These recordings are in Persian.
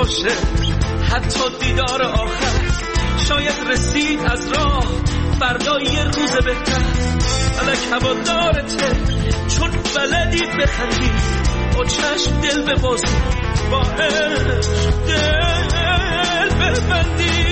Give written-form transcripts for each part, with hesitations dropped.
باشه، حتی دیدار آخر شاید رسید از راه، فردا یه روز بهتر. فلک هوادارته چون بلدی بخندی، با چشم دل ببازی، با عشق دل ببندی.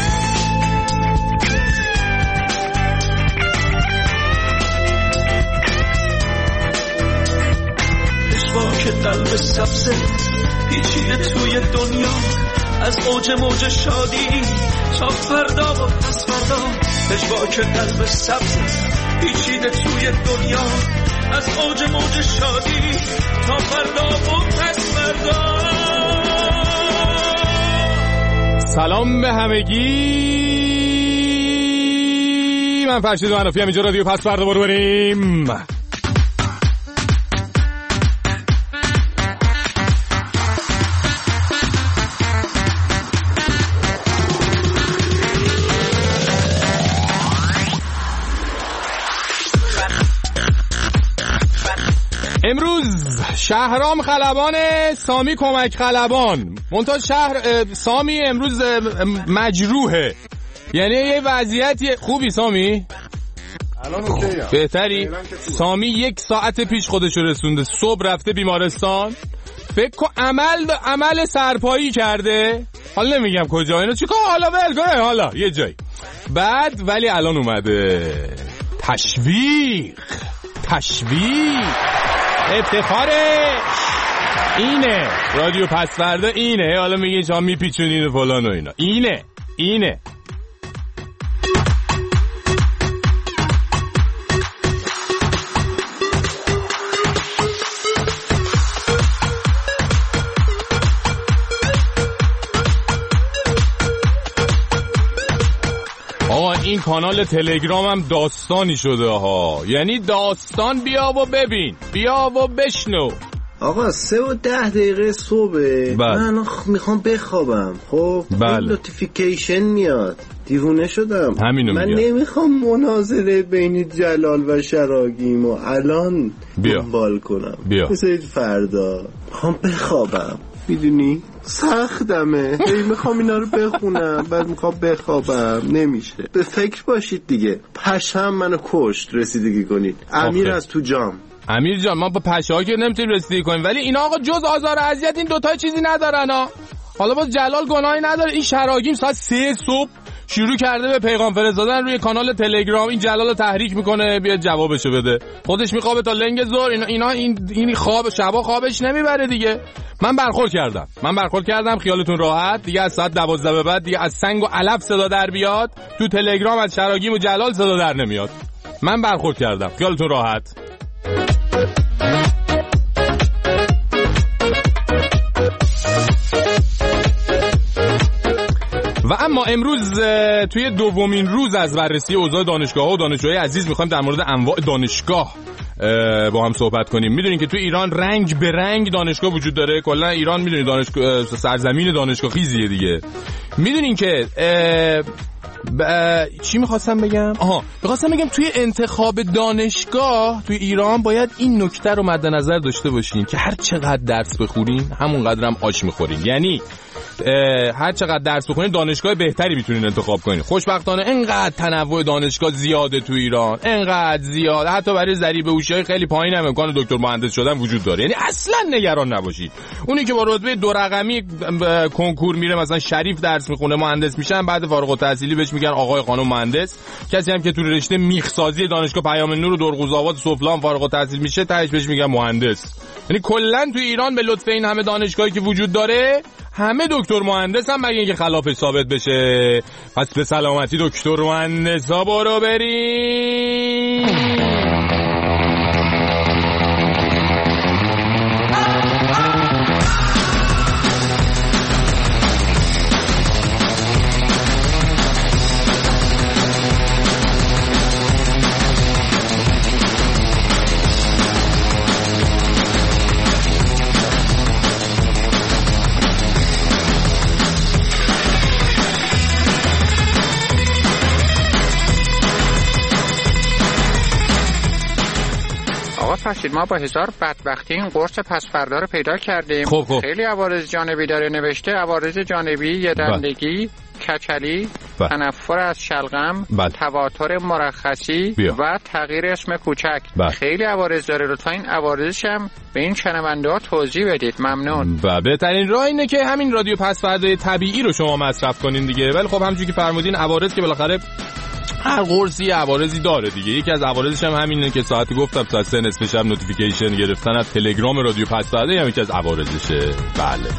که قلب سبزه پیچیده توی دنیا، از اوج موج شادی تا فردا و پس فردا. پژواک قلب سبزه پیچیده توی دنیا، از اوج موج شادی تا فردا و پس فردا. سلام به همگی، من فرشید منافی هم اینجا رادیو پس فردا برو بریم. امروز شهرام خلبانه، سامی کمک خلبان. منتها سامی امروز مجروحه، یعنی یه وضعیتی. خوبی سامی؟ الان اوکیه. بهتری؟ سامی 1 ساعت پیش خودشو رسونده، صبح رفته بیمارستان، فکر کن عمل سرپایی کرده، حالا نمیگم کجا، اینو چیکار، حالا ولگره، حالا یه جایی بعد، ولی الان اومده. تشویق افتخارش اینه، رادیو پس فردا اینه. حالا میگه شما میپیچونین و فلان و اینا، اینه. آقا این کانال تلگرام هم داستانی شده ها، یعنی داستان. بیا و ببین، بیا و بشنو. آقا 3:10 صبح من میخوام بخوابم. خب نوتیفیکیشن میاد، دیوونه شدم. من نمیخوام مناظره بین جلال و شراگیم و الان دنبال کنم. بذارید فردا، میخوام بخوابم. میدونی سختمه، میخوام اینا رو بخونم بعد میخوام بخوابم، نمیشه. به فکر باشید دیگه. پشم منو کشت، رسیدگی کنید. امیر از تو جام. امیر جان، ما با پشه‌ها که نمیتونیم رسیدگی کنیم، ولی اینا آقا جز آزار و اذیت این دوتا چیزی ندارن ها. حالا باز جلال گناهی نداره. این شراگیم ساعت 3 صبح شروع کرده به پیغام فرستادن روی کانال تلگرام. این جلال رو تحریک میکنه بیاد جوابشو بده، خودش میخوابه تا لنگ ظهر. این خواب شبا خوابش نمیبره دیگه. من برخورد کردم خیالتون راحت دیگه. از ساعت 12 به بعد دیگه از سنگ و علف صدا در بیاد تو تلگرام، از شراگیم و جلال صدا در نمیاد. من برخورد کردم خیالتون راحت. و اما امروز توی دومین روز از بررسی اوضاع دانشگاه‌ها و دانشجوهای عزیز می‌خوایم در مورد انواع دانشگاه با هم صحبت کنیم. میدونین که توی ایران رنگ به رنگ دانشگاه وجود داره. کلا ایران میدونین دانشگاه سرزمین دانشگاه خیزیه دیگه. میدونین که چی میخواستم بگم؟ میخواستم بگم توی انتخاب دانشگاه توی ایران باید این نکته رو مد نظر داشته باشین که هر چقدر درس بخورین همون قدر هم آش میخورین. یعنی هر چقدر درس بخونین دانشگاه بهتری میتونین انتخاب کنین. خوشبختانه انقدر تنوع دانشگاه زیاده تو ایران، انقدر زیاد، حتی برای ضریب هوشی‌های خیلی پایین هم امکان دکتر مهندس شدن وجود داره. یعنی اصلا نگران نباشید. اونی که با رتبه 2 رقمی کنکور میره، مثلا شریف درس میخونه مهندس میشن، بعد فارغ التحصیلی بهش میگن آقای خانم مهندس. کسی هم که تو رشته میخسازی دانشگاه پیام نور و درقوزآباد سفلان فارغ التحصیل میشه، تهش بهش میگن مهندس. یعنی کلا تو ایران به لطف این همه دانشگاهی که وجود داره همه دکتر مهندس هم، مگه اینکه خلافش ثابت بشه. پس به سلامتی دکتر مهندسا برو بریم. هستید. ما با هزار بدبختی این قرص پس فردا رو پیدا کردیم. خب. خیلی عوارض جانبی داره نوشته. عوارض جانبی یه دندگی، کچلی، تنفر از شلغم، تواتر مرخصی و تغییر اسم کوچک. خیلی عوارض داره. لطفا این عوارضش هم به این شنونده‌ها توضیح بدید. ممنون. و بهترین راه اینه که همین رادیو پس فردای طبیعی رو شما مصرف کنین دیگه. ولی خب همونجوری که فرمودین عوارض که بالاخره هر قرصی عوارضی داره دیگه. یکی از عوارضش هم همینه که ساعتی گفتم تا 3 نصف شب نوتیفیکیشن گرفتن از تلگرام رادیو پس فردا هم یکی از عوارضشه. بله.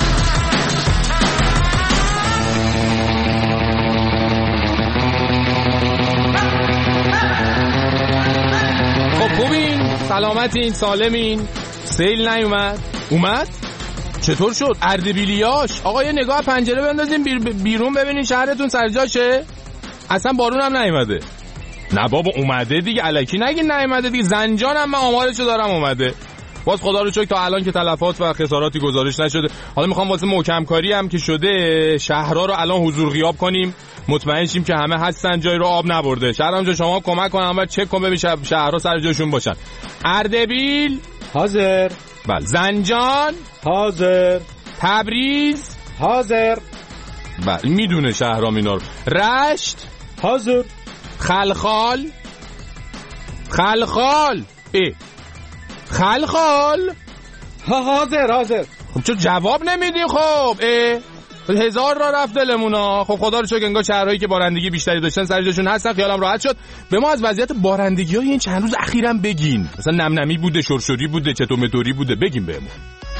خب خوبین؟ سلامتین؟ سالمین؟ سیل نیومد؟ اومد؟ چطور شد؟ اردبیلیاش؟ آقا یه نگاه پنجره بندازین بیرون ببینین شهرتون سرجاشه؟ اصلا بارون هم نیومده. نه بابا اومده دیگه، الکی نگین نیومده دیگه. زنجان هم من آمارشو دارم اومده. باز خدا رو شکر تا الان که تلفات و خساراتی گزارش نشده. حالا میخوام واسه محکم کاری هم که شده شهرها رو الان حضور غیاب کنیم، مطمئن شیم که همه هستن، جای رو آب نبرده. شهرام جان شما کمک کن اول چک کن ببین شهرها سر جاشون باشن. اردبیل حاضر. بله. زنجان حاضر. تبریز حاضر. بله میدونه شهرام اینا رو. رشت حاضر. خلخال خلخال حاضر. خب چرا جواب نمیدی؟ خب هزار را رفت دلمونا. خب خدا رو شکر انگار شهرهایی که بارندگی بیشتری داشتن سرجاشون هستن، خیالم راحت شد. به ما از وضعیت بارندگی‌های این چند روز اخیراً بگین. مثلا نمنمی بوده، شرشری بوده، چطور متوری بوده، بگین بهمون.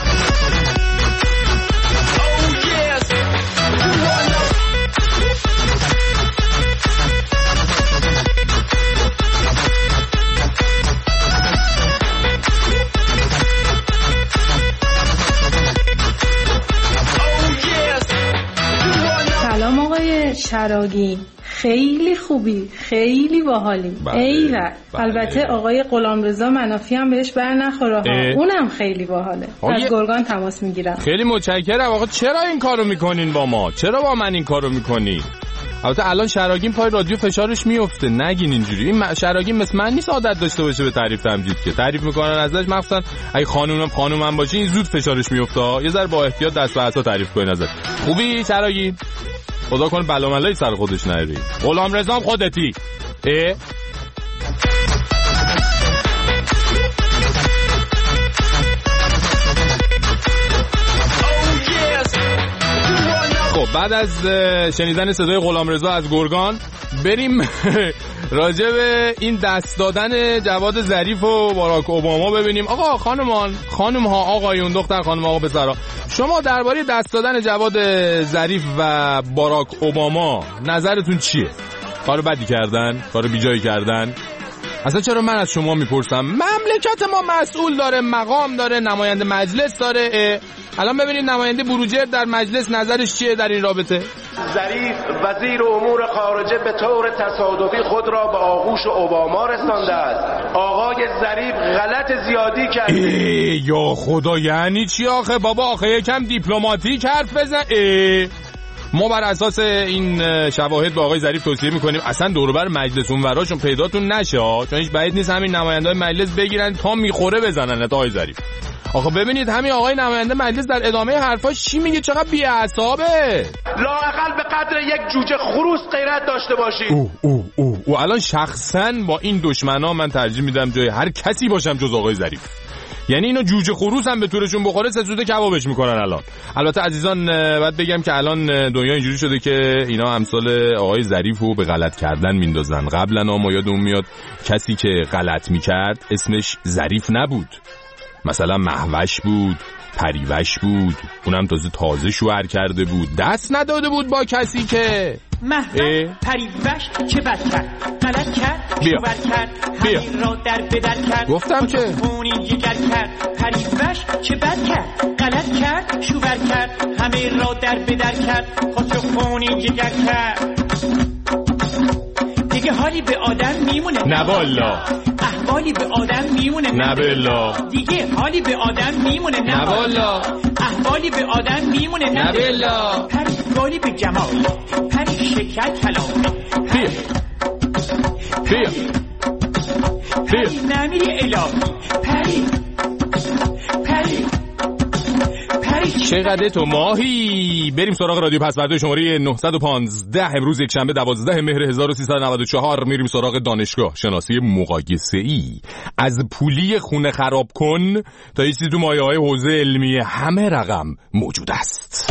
شراگی خیلی خوبی، خیلی باحالی. ایول. البته آقای غلامرضا منافی هم بهش بر نخوره ها. اونم خیلی باحاله. از گرگان تماس میگیرم. خیلی متشکرم. آقا چرا این کارو میکنین با ما؟ چرا با من این کارو میکنی؟ البته الان شراگین پای رادیو فشارش میفته، نگین اینجوری. این شراگین مثل من نیست عادت داشته باشه به تعریف تمجید که تعریف میکنن ازش، مخصوصا اگه خانومم باشه این زود فشارش میفته. یه ذره با احتیاط دست به عصا تعریف کنین ازش. خوبی شراگین؟ خدا کنه بلا ملایی سر خودش نری. غلامرضا هم خودتی. خب بعد از شنیدن صدای غلامرضا از گرگان بریم راجع به این دست دادن جواد ظریف و باراک اوباما ببینیم. آقا خانم ها آقایون دختر خانم آقا پسرا، شما درباره دست دادن جواد ظریف و باراک اوباما نظرتون چیه؟ کار بدی کردن؟ کار بیجایی کردن؟ اصلا چرا من از شما میپرسم؟ مملکت ما مسئول داره، مقام داره، نماینده مجلس داره. الان ببینید نماینده بروجرد در مجلس نظرش چیه در این رابطه؟ ظریف وزیر امور خارجه به طور تصادفی خود را به آغوش اوباما رسانده است. آقای ظریف غلط زیادی کرده. یا خدا یعنی چی آخه بابا؟ آخه یکم دیپلماتیک حرف بزن. ما بر اساس این شواهد با آقای ظریف توصیه میکنیم اصلا دور و بر مجلس اونوراشون پیداتون نشه، چون هیچ بعید نیست همین نماینده‌های مجلس بگیرن تا میخوره بزنن تا آقای ظریف. آخه ببینید همین آقای نماینده مجلس در ادامه حرفاش چی میگه؟ چقدر بی‌اعصابه. لااقل به قدر یک جوجه خروس غیرت داشته باشید. او الان شخصا با این دشمنا من ترجیح میدم جای هر کسی باشم جز آقای ظریف. یعنی اینو جوجه خروس هم به طورشون بخوره سه سوده کبابش میکنن الان. البته عزیزان باید بگم که الان دنیا اینجوری شده که اینا امثال آقای ظریفو به غلط کردن میندازن. قبلا ما یادمون میاد کسی که غلط میکرد اسمش ظریف نبود، مثلا مهوش بود، پریوش بود، اونم تازه شوهر کرده بود، دست نداده بود با کسی که مهوش پریوش چه بد کرد، غلط کرد، شوهر کرد، همین را در بدر کرد. گفتم که خونی جگر کرد. پریوش چه بد کرد، غلط کرد، شوهر کرد، همین را در بدر کرد. خونی جگر کرد. دیگه حالی به آدم میمونه نه والا، احوالی به آدم میمونه نه والا، دیگه حالی به آدم میمونه نه والا، احوالی به آدم میمونه نه والا، پری به جمال، پری شکر کلام، بیا پری نمیری الهی پری چقدر تو ماهی. بریم سراغ رادیو پسورد شماره 915. امروز یک شنبه 12 مهر 1394 میریم سراغ دانشگاه. شناسی مقایسه‌ای از پولی خونه خراب کن تا یه چیزی تو مایه‌های حوزه علمی همه رقم موجود است.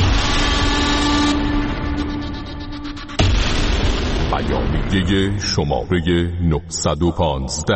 بیانیه شماره 915.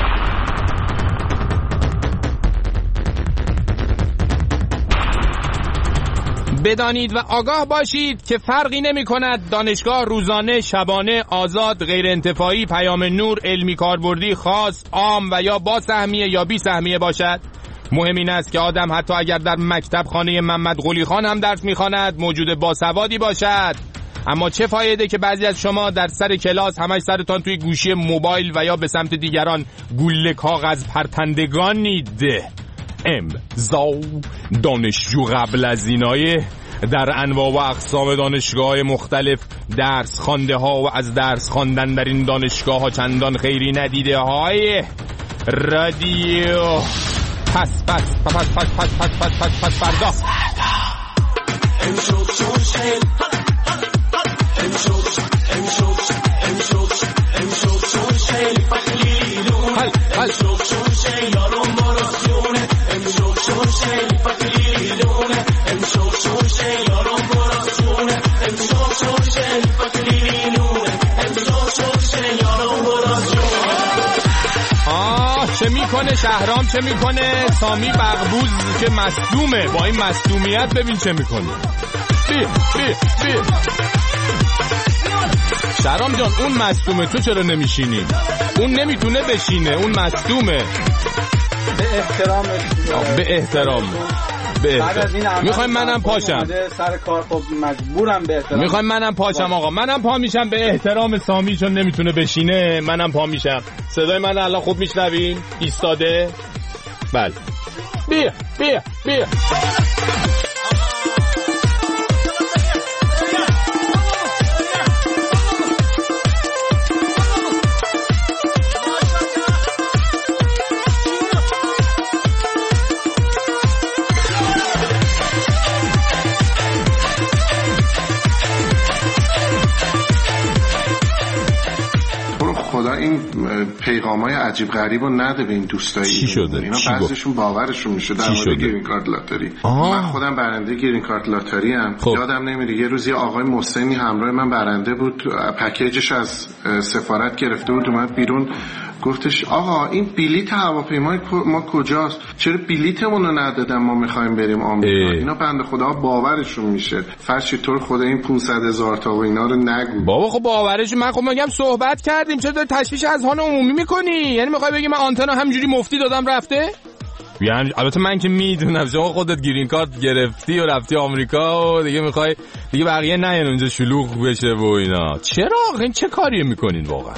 بدانید و آگاه باشید که فرقی نمی کند دانشگاه روزانه، شبانه، آزاد، غیر انتفاعی، پیام نور، علمی کاربردی، خاص، عام و یا با سهمیه یا بی سهمیه باشد. مهم این است که آدم حتی اگر در مکتب خانه محمد قلی خان هم درس می‌خواند موجود باسوادی باشد. اما چه فایده که بعضی از شما در سر کلاس همش سرتان توی گوشی موبایل و یا به سمت دیگران گوله کاغذ پرتندگانید. امضا دانشجو قبل از اینای در انواع و اقسام دانشگاه مختلف درس خوانده ها و از درس خواندن در این دانشگاه ها چندان خیری ندیده های رادیو پس فردا چه میکنه شهرام، چه میکنه سامی بغبوز که مصدومه. با این مصدومیت ببین چه میکنه. بی شهرام جان اون مصدومه، تو چرا نمیشینی؟ اون نمیتونه بشینه، اون مصدومه. به احترام میخوایم منم پاشم سر کار، خب مجبورم به احترام. میخوایم منم پاشم آقا، منم پا میشم به احترام سامی چون نمیتونه بشینه. منم پا میشم. صدای من الان خوب میشنوین؟ ایستاده؟ بله. بیا این پیغامای عجیب غریب رو نده به این دوستای چی شده؟ اینا بعضیشون باورشون میشه در مورد گرین کارت لاتاری. من خودم برنده گرین کارت لاتاری ام. یادم نمیره یه روزی آقای محسنی همراه من برنده بود، پکیجش از سفارت گرفته بود، اومد بیرون گفتش آقا این بلیت هواپیمای ما کجاست؟ چرا بلیتمون رو ندادن ما میخوایم بریم آمریکا؟ اینا بنده خدا باورشون میشه. فرشی طور خدا این 500,000 تا و اینا رو نگو بابا. خب باورش من خب میگم صحبت کردیم، چرا تشویش اذهان عمومی میکنی؟ یعنی میخوای بگی من آنتنا همینجوری مفتی دادم رفته؟ یعنی البته من که میدونم شما خودت گرین کارت گرفتی و رفتی آمریکا و دیگه میخوای دیگه بقیه نه اونجا شلوغ بشه و اینا. چرا این چه کاری میکنین واقعا؟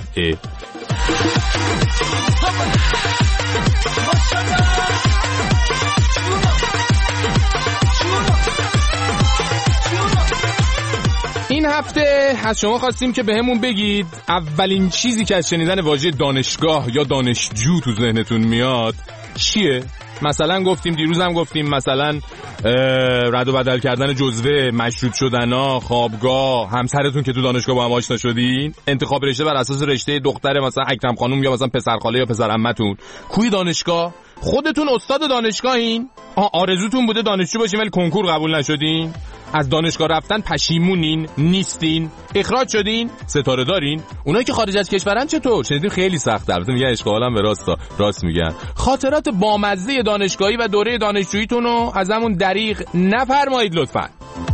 این هفته از شما خواستیم که بهمون بگید اولین چیزی که از شنیدن واژه دانشگاه یا دانشجو تو ذهنتون میاد چیه؟ مثلا گفتیم دیروز هم گفتیم مثلا رد و بدل کردن جزوه، مشروط شدنا، خوابگاه، همسرتون که تو دانشگاه با هم آشنا شدین، انتخاب رشته بر اساس رشته دختر مثلا اکرم خانم یا مثلا پسر خاله یا پسر عمتون. کوی دانشگاه؟ خودتون استاد دانشگاهین؟ آرزوتون بوده دانشجو باشین ولی کنکور قبول نشدین؟ از دانشگاه رفتن پشیمونین؟ نیستین؟ اخراج شدین؟ ستاره دارین؟ اونایی که خارج از کشورن چطور؟ شنیدیم خیلی سخته. البته میگن اشغالم به راست میگن. خاطرات بامزه دانشگاهی و دوره دانشجوییتون رو از همون دریغ نفرمایید لطفاً.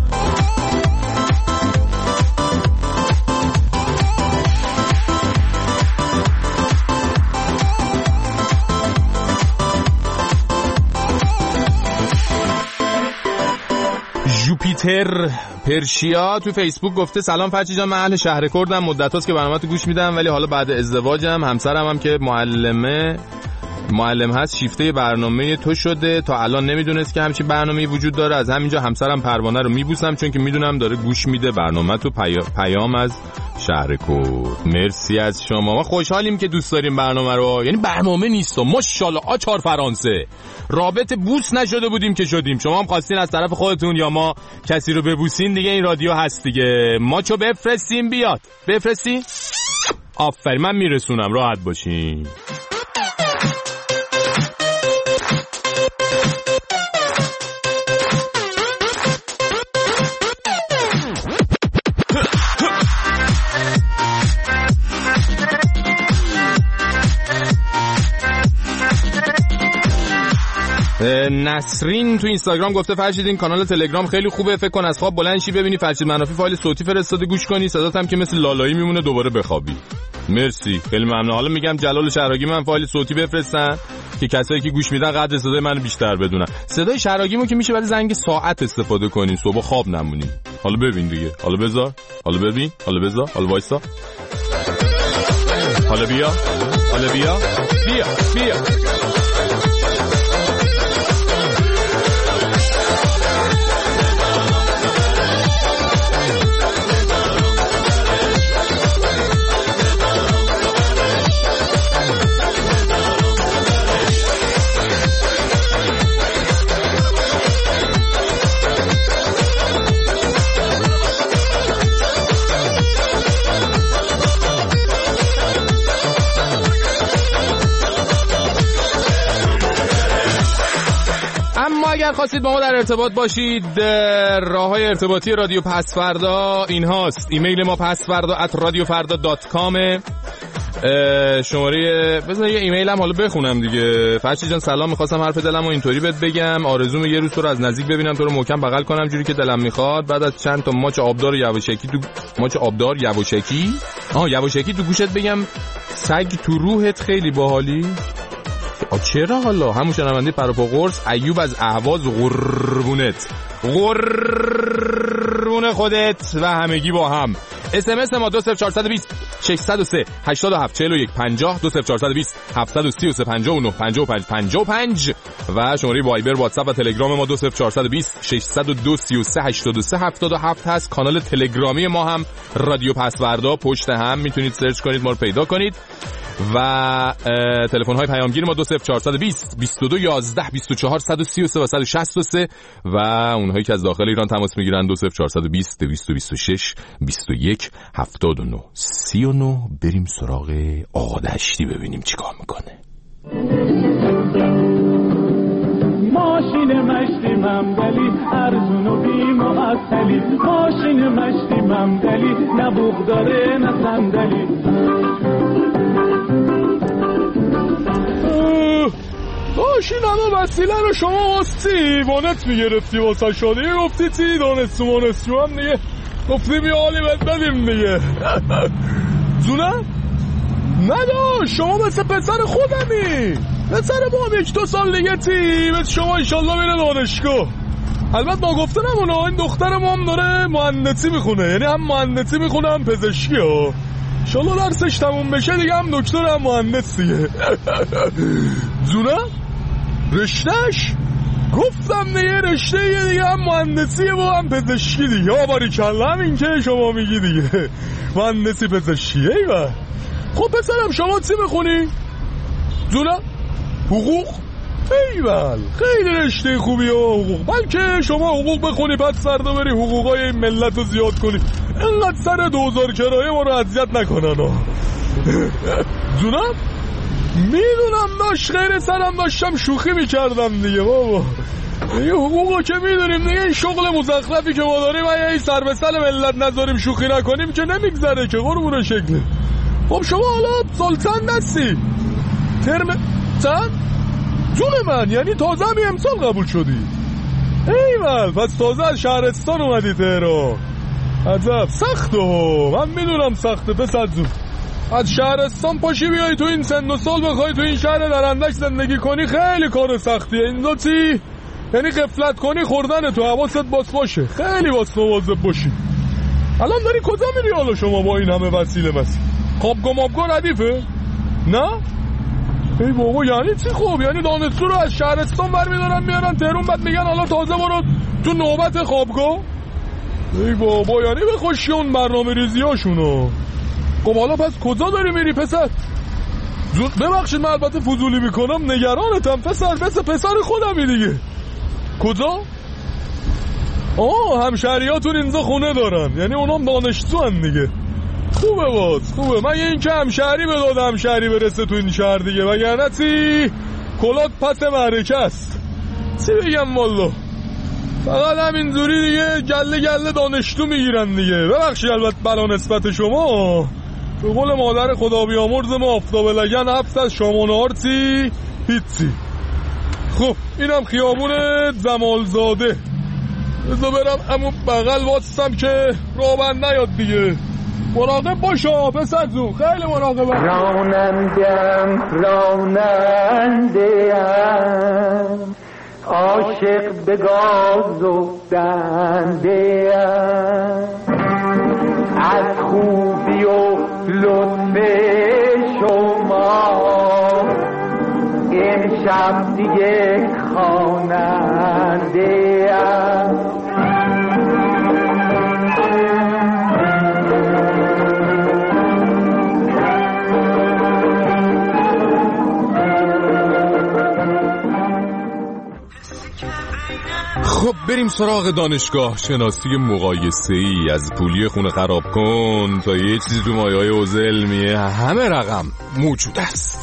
جوپیتر پرشیا تو فیسبوک گفته سلام فرچی جان، من اهل شهر کردم، مدت هاست که برنامه‌تو گوش میدم ولی حالا بعد ازدواجم همسرم هم که معلمه معلم هست شیفته برنامه تو شده، تا الان نمیدونست که همچین برنامه‌ای وجود داره. از همینجا همسرم پروانه رو میبوسم چون که میدونم داره گوش میده برنامه تو. پیام از شهرکود. مرسی از شما. ما خوشحالیم که دوست داریم برنامه رو. یعنی برنامه نیست ماشاءالله آچار فرانسه. رابط بوس نشده بودیم که شدیم. شما هم خواستین از طرف خودتون یا ما کسی رو ببوسین دیگه این رادیو هست دیگه. ما چو بفرستیم بیاد. بفرستی؟ آفرین من میرسونم راحت باشین. نسرین تو اینستاگرام گفته فرشید این کانال تلگرام خیلی خوبه، فکر کن از خواب بلند شی ببینی فرشید منافی فایل صوتی فرستاده گوش کنی، صدات هم که مثل لالایی میمونه دوباره بخوابی. مرسی خیلی ممنون. حالا میگم جلال شراگی من فایل صوتی بفرستن که کسایی که گوش میدن قدر صدای منو بیشتر بدونن. صدای شراگیمو که میشه برای زنگ ساعت استفاده کنین صبح خواب نمونین. حالا ببین دیگه، حالا بذار، حالا ببین، حالا بذار، حالا وایسا، حالا بیا، حالا بیا، بیا بیا. اگر خواستید با ما در ارتباط باشید راه‌های ارتباطی رادیو پسفردا این هاست. ایمیل ما pasfarda@radiofarda.com. شماره بذار یه ایمیل هم حالا بخونم دیگه. فرشید جان سلام، می‌خواستم حرف دلمو اینطوری بهت بگم. آرزوم یه روز تو رو از نزدیک ببینم، تو رو محکم بغل کنم جوری که دلم می‌خواد. بعد از چند تا ماچ آبدار یواشکی تو گوشت بگم سگ تو روحت خیلی باحالی. چرا حالا همون شنونده پروپا قرص ایوب از اهواز قربون خودت و همگی با هم. SMS ما 20420 603 87 41 50 20420 733 59 55 55 و شماره وایبر واتساپ و تلگرام ما 20420 602 33 83 77 هست. کانال تلگرامی ما هم رادیو پسوردا پشت هم میتونید سرچ کنید ما رو پیدا کنید و تلفن های پیامگیر ما 20420 22 11 24 133 و 163 و اونهایی که از داخل ایران تماس میگیرن 20420 226 21 79 39. بریم سراغ آقا دشتی ببینیم چیکار میکنه. ماشین مشتی ممدلی ارزون و بی معطلی، ماشین مشتی ممدلی نه بوق داره نه صندلی. ماشین همه وسیله رو شما واستی وانت میگرفتی واسه شادی گفتی تی دانستو هم دیگه گفتی بیا حالی بد بدیم دیگه. زونه؟ ندا شما مثل پسر خودمی، پسر ما هم 1-2 سال دیگه تی مثل شما انشالله میره دانشگاه. البته با گفته نمونه این دختر ما هم داره مهندسی میخونه، یعنی هم مهندسی میخونه هم پزشکی ها. انشالله درسش تموم بشه دیگه هم دکتر هم مهندس دیگه. زونه؟ رشتهش؟ گفتم دیگه رشته دیگه هم مهندسیه و هم پزشکی دیگه. باریکلا همین که شما میگی دیگه مهندسی پزشکی. ایوه خب پسرم شما چی میخونی؟ زونه؟ حقوق؟ ایول خیلی رشته خوبیه حقوق. بلکه شما حقوق بخونی بعد فردا بری حقوقای این ملت رو زیاد کنی، اینقدر سر 2000 کرایه ما رو اذیت نکنن. زونم میدونم داشت غیر سرم داشتم شوخی میکردم دیگه بابا. این حقوقو که میدونیم دیگه این شغل مزخرفی که ما داریم اگه این سر به سر ملت نذاریم شوخی نکنیم که نمیگذره که قربون شکله. خب شما حالا سلطان دستی ترم چند؟ جون من یعنی تازه همی امسال قبول شدی؟ ایول پس تازه از شهرستان اومدی تهران. عجب سخته ها، من میدونم سخته پسر جون. از شهرستان پاشی بیایی تو این سن و سال بخوای تو این شهر درندش زندگی کنی خیلی کار سختیه. این دوتی یعنی غفلت کنی خوردن تو حواست باشه، خیلی مواظب باشی. الان داری کجا میری حالا شما با این همه وسیله خوابگاه مابگاه ردیفه؟ نه؟ ای بابا یعنی چی؟ خب یعنی دانشجو رو از شهرستان برمیدارن میارن تهران، بعد میگن حالا تازه برو تو نوبت خوابگاه. ای بابا یعنی به خوشی اون برنامه ریزی هاشونو. خب حالا پس کجا داری میری پسر؟ ببخشید من البته فضولی میکنم، نگرانتم پسر، مثل پسر خودمی دیگه. کجا؟ همشهریاتون اینجا خونه دارن، یعنی اونام دانشجو هن دیگه. خوبه باز، خوبه. من این که همشهری به داد همشهری برسه تو این شهر دیگه، وگرنه چی کلات پس معرکه است. چی بگم والله، فقط همینجوری دیگه گله گله دانشجو میگیرن دیگه. ببخشید البته بلا نسبت شما، به قول مادر خدا بیامرز ما آفتاب لگن حبس از شام و نهار چی هیچی. خب اینم خیابون زمالزاده، بذار برم همون بغل واسم که رابن نیاد دیگه. مراقب باشا پسر جو، خیلی مراقب. رانندم عاشق به گاز و دنده از خوبی و لطف شما امشب دیگه خواننده خب بریم سراغ دانشگاه شناسی مقایسه‌ای. از پولی خونه خراب کن تا یه چیزی تو مایه‌های اوزل میه، همه رقم موجود است.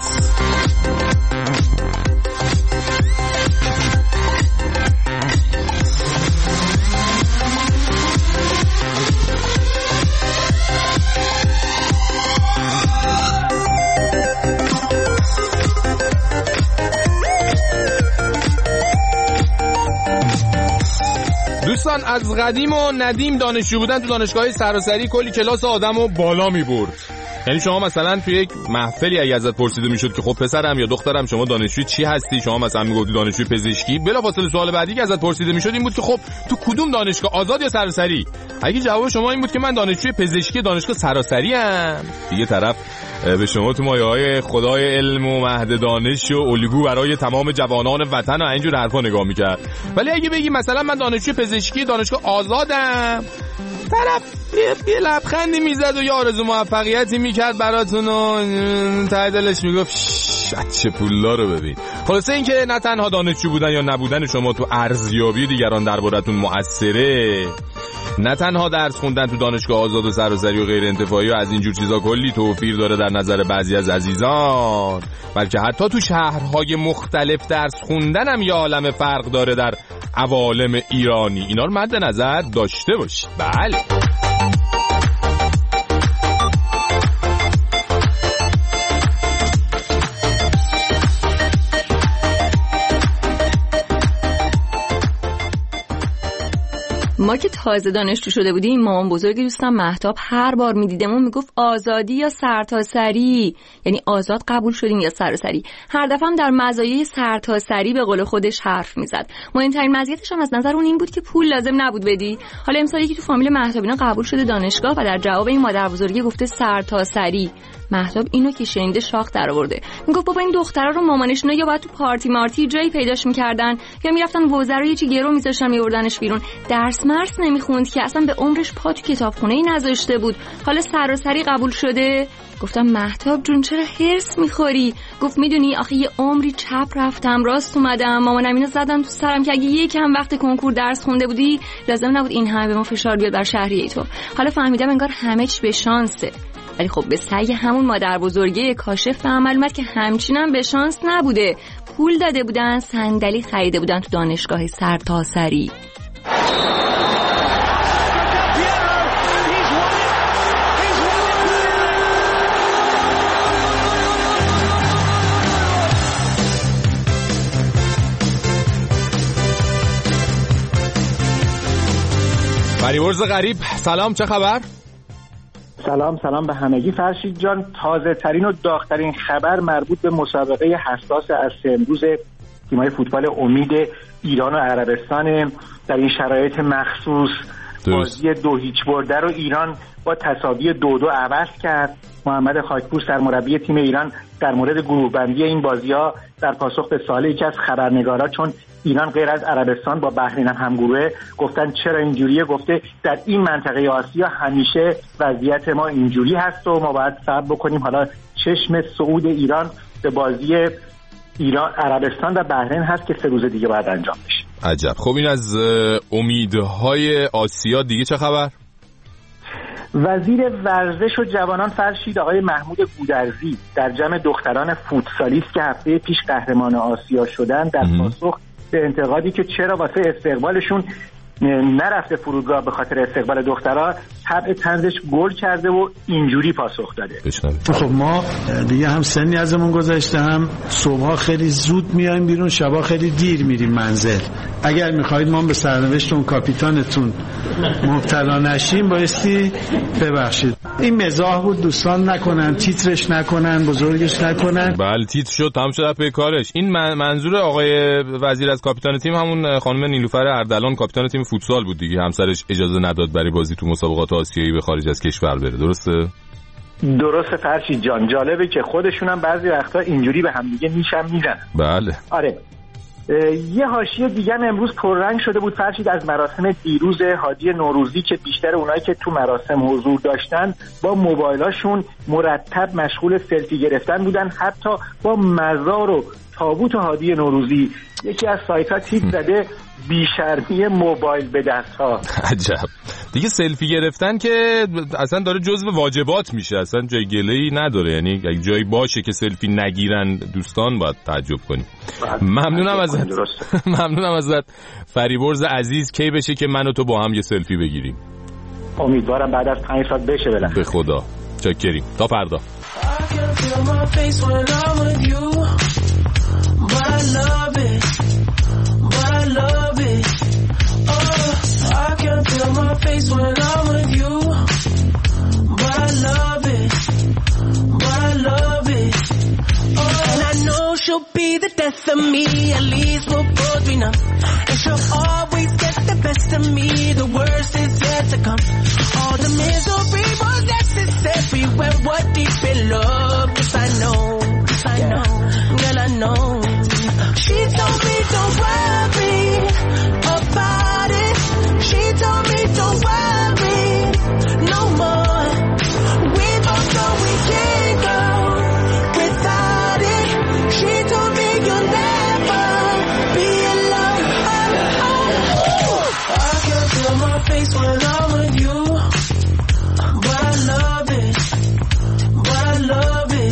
دوستان از قدیم و ندیم دانشجو بودن تو دانشگاهی سراسری کلی کلاس آدمو بالا میبرد. یعنی شما مثلا تو یک محفلی اگه ازت پرسیده میشد که خب پسرم یا دخترم شما دانشجوی چی هستی، شما مثلا میگفتی دانشجوی پزشکی، بلافاصله سوال بعدی که ازت پرسیده میشد این بود که خب تو کدوم دانشگاه، آزاد یا سراسری؟ اگه جواب شما این بود که من دانشجوی پزشکی دانشگاه سراسری ام، دیگه طرف به شما تو مایه‌های خدای علم و مهد دانش و الگو برای تمام جوانان وطن و اینجور حرفا نگاه میکرد. ولی اگه بگی مثلا من دانشجوی پزشکی دانشگاه آزادم، طرف یه لبخندی میزد و یه آرزو موفقیتی میکرد براتون و ته دلش میگفت چه پولا رو ببین. خلاصه این که نه تنها دانشجو بودن یا نبودن شما تو ارزیابی دیگران دربارتون مؤثره، نه تنها درس خوندن تو دانشگاه آزاد و سراسری و غیر انتفاعی و از اینجور چیزا کلی توفیر داره در نظر بعضی از عزیزان، بلکه حتی تو شهرهای مختلف درس خوندن هم یه عالم فرق داره در عوالم ایرانی. اینا رو مد نظر داشته باشید. بله ما که تازه دانشجو شده بودیم، مامان بزرگی دوستم مهتاب هر بار میدیدمون میگفت آزادی یا سرتاسری، یعنی آزاد قبول شدیم یا سراسری. هر دفعه هم در مزایای سرتاسری به قول خودش حرف میزد. مهمترین مزیتش هم از نظر اون این بود که پول لازم نبود بدی. حالا امسالی که تو فامیل مهتابینا قبول شده دانشگاه و در جواب این مادر بزرگی گفته سرتاسری، مهتاب اینو که شنیده شاخ در آورده. میگفت بابا این دخترا رو مامانشونا یا باید تو پارتی مارتی جایی پیداش میکردن یا میرفتن وزرا یه چی گرو میذاشتن میوردنش بیرون. درس مرس نمیخوند که اصلا به عمرش پا تو کتابخونه‌ای نذاشته بود، حالا سراسری قبول شده. گفتم مهتاب جون چرا هرس میخوری؟ گفت میدونی آخه یه عمری چپ رفتم راست اومدم، مامانم اینو زدم تو سرم که اگه یکم وقت کنکور درس خونده بودی لازم نبود این همه به ما فشار بیاد بر شهریه تو. حالا فهمیدم انگار همه چی به شانسه، ولی خب به سعی همون مادر بزرگه کاشف به عمل اومد که همچینم به شانس نبوده. پول داده بودن، صندلی خریده بودن تو دانشگاه سرتاسری. فریورز غریب سلام، چه خبر؟ سلام به همگی. فرشید جان، تازه ترین و داغ‌ترین خبر مربوط به مسابقه حساس از امروز تیم‌های فوتبال امید ایران و عربستان. در این شرایط مخصوص بازی 2-0 برده رو ایران با تساوی 2-2 عوض کرد محمد خاکپور سرمربی تیم ایران در مورد گروه بندی این بازی‌ها در پاسخ به سوال یکی از خبرنگارا، چون ایران غیر از عربستان با بحرین هم گروهه، گفتن چرا اینجوریه؟ گفته در این منطقه آسیا همیشه وضعیت ما اینجوری هست و ما باید صبر بکنیم. حالا چشم صعود ایران به بازی ایران، عربستان و بحرین هست که 3 روز دیگه باید انجام بشه. عجب. خب این از امیدهای آسیا. دیگه چه خبر؟ وزیر ورزش و جوانان فرشید آقای محمود گودرزی در جمع دختران فوتسالیست که هفته پیش قهرمان آسیا شدن در پاسخ به انتقادی که چرا واسه استقبالشون نرفته فرودگاه به خاطر استقبال دخترها، طبع طنزش گل کرده و اینجوری پاسخ داده. خب ما دیگه هم سنی ازمون گذشته، هم صبحها خیلی زود میایم بیرون، شبا خیلی دیر میریم منزل. اگر میخواید ما به سرنوشت اون کاپیتانتون مبتلا نشیم بایستی ببخشید. این مزاح بود، دوستان نکنن، تیترش نکنن، بزرگش نکنن. بله تیتر شد، تمام شد به کارش. این منظور آقای وزیر از کاپیتان تیم همون خانم نیلوفر اردلان کاپیتان تیم فوتسال بود دیگه. همسرش اجازه نداد برای بازی تو مسابقات آسیایی به خارج از کشور بره. درسته فرشید جان. جالبه که خودشون هم بعضی وقتا اینجوری به هم دیگه میشن میزنن. بله. آره. یه حاشیه دیگه امروز پررنگ شده بود فرشید از مراسم دیروز حاجی نوروزی که بیشتر اونایی که تو مراسم حضور داشتن با موبایلاشون مرتب مشغول سلفی گرفتن بودن، حتی با مزار و تابوت حاجی نوروزی. یکی از سایت‌ها تیپ زده بیشرمی موبایل به دست‌ها. عجب. دیگه سلفی گرفتن که اصلا داره جزو واجبات میشه، اصلا جای گله‌ای نداره. یعنی اگه جایی باشه که سلفی نگیرن دوستان باید تعجب کنیم. ممنونم ازت فریبرز عزیز. کی بشه که من و تو با هم یه سلفی بگیریم؟ امیدوارم بعد از 5 ساعت بشه. بالاخره به خدا. چاکریم. تا فردا. She'll be the death of me, at least we'll both be numb. And she'll always get the best of me, the worst is yet to come. All the misery was necessary when we're deep in love. Yes, I know, girl, I know. She told me don't worry about it. She told me don't worry no more. We both know we can't go without it. She told me you'll never be alone. I can feel my face when I'm with you, but I love it, but I love it.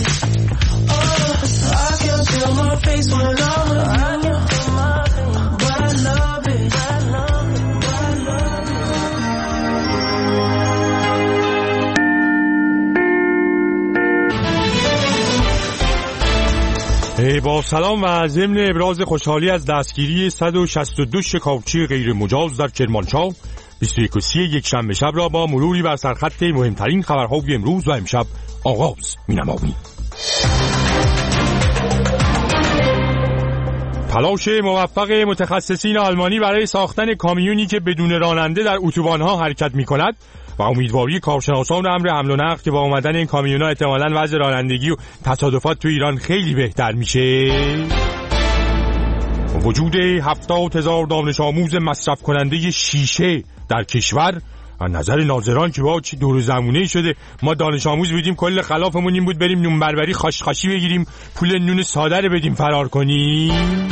I can feel my face when I'm with you, but I love it, but I love it, but I love it. با سلام و ضمن ابراز خوشحالی از دستگیری 162 شکارچی غیر مجاز در کرمانشاه 21 یک شنبه شب را با مروری بر سرخط مهمترین خبرهای امروز و امشب آغاز می‌نماییم. تلاش موفق متخصصین آلمانی برای ساختن کامیونی که بدون راننده در اتوبان‌ها حرکت می‌کند و امیدواری کارشناسان امر حمل و نقل که با اومدن این کامیون‌ها احتمالاً وضع رانندگی و تصادفات تو ایران خیلی بهتر میشه. وجود 70,000 دانش آموز مصرف کننده شیشه در کشور از نظر ناظران که با چی دور زمونه شده. ما دانش آموز بودیم کل خلافمون این بود بریم نون بربری خاشخاشی بگیریم پول نون ساده رو بدیم فرار کنیم.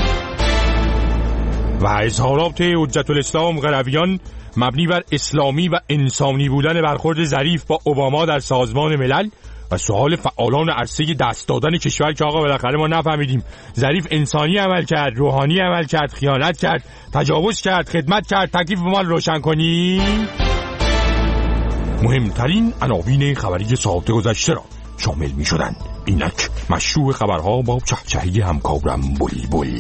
و اظهارات حجت الاسلام قرویان مبنی بر اسلامی و انسانی بودن برخورد ظریف با اوباما در سازمان ملل و سوال فعالان عرصه دست دادن کشور که آقا بالاخره ما نفهمیدیم ظریف انسانی عمل کرد، روحانی عمل کرد، خیانت کرد، تجاوز کرد، خدمت کرد، تکلیف ما رو روشن کنیم. مهمترین عناوین خبری ساعت گذشته را شامل می شدند. اینک مشروع خبرها با چهچهی همکارم بلبل.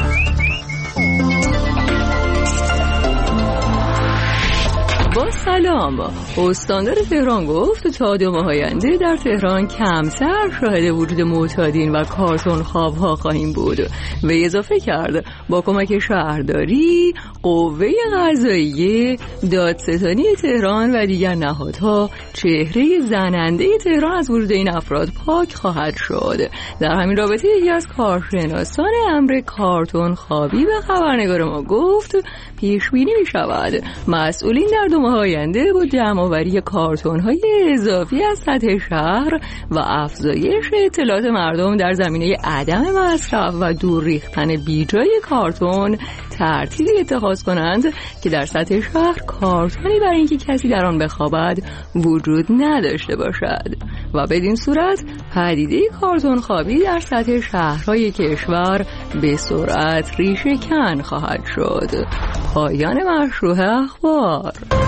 با اما استاندار تهران گفت تا 2 ماه آینده در تهران کمتر شاهد وجود معتادین و کارتون خوابها خواهیم بود و اضافه کرد با کمک شهرداری، قوه قضاییه، دادستانی تهران و دیگر نهادها چهره زننده تهران از وجود این افراد پاک خواهد شد. در همین رابطه یکی از کارشناسان امر کارتون خوابی و خبرنگار ما گفت پیش بینی می شود مسئولین در 2 ماه آینده با جمع‌آوری کارتون‌های اضافی از سطح شهر و افزایش اطلاعات مردم در زمینه عدم مصرف و دور ریختن بیجای کارتون ترتیبی اتخاذ کنند که در سطح شهر کارتونی برای اینکه کسی در آن بخوابد وجود نداشته باشد و بدین صورت پدیده کارتون خوابی در سطح شهرهای کشور به سرعت ریشه کن خواهد شد. پایان مشروع اخبار.